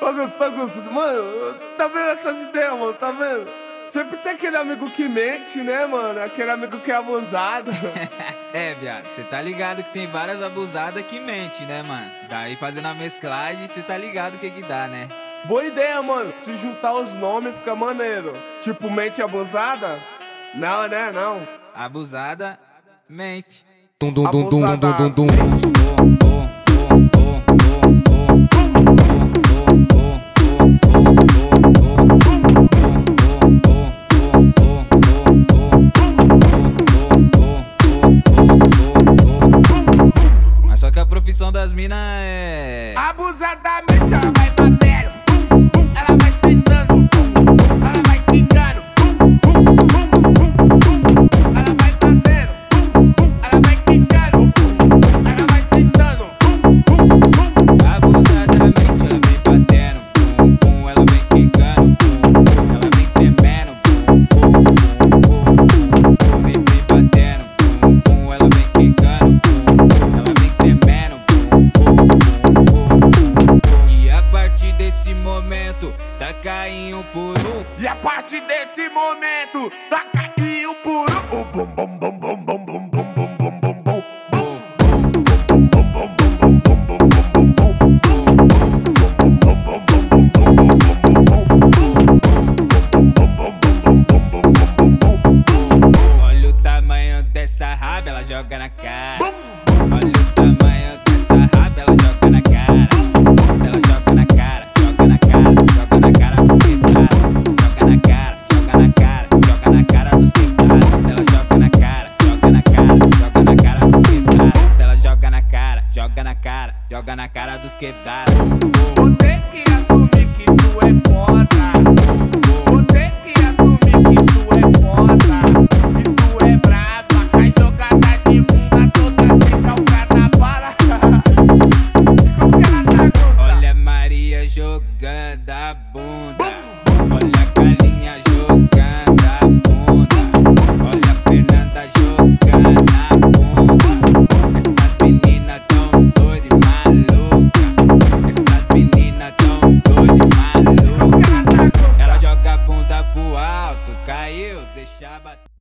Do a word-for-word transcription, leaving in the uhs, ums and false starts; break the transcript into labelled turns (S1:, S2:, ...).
S1: Ô, Gustavo, Gustavo, mano, tá vendo essas ideias, mano, tá vendo? Sempre tem aquele amigo que mente, né, mano? Aquele amigo que é abusado.
S2: É, viado, cê tá ligado que tem várias abusadas que mente, né, mano? Daí fazendo a mesclagem, cê tá ligado o que que dá, né?
S1: Boa ideia, mano. Se juntar os nomes fica maneiro. Tipo, mente abusada? Não, né, não.
S2: Abusada, mente.
S3: Dum dum dum dum dum dum dum.
S2: Mas só que a profissão das minas é...
S1: Abusadamente ela vai batendo, ela vai sentando, ela vai quicando, ela vai batendo, ela vai quicando, ela vai sentando.
S2: Abusadamente ela vem batendo, pum, pum, ela vem quicando, pum, pum, ela vem tremendo, pum, pum, pum, pum, pum, vem, vem batendo, pum, pum, ela vem quicando, pum, pum, ela vem tremendo, pum, pum, pum, pum, pum. E a partir desse momento, taca em um por um.
S1: E a partir desse momento, taca aí um por um.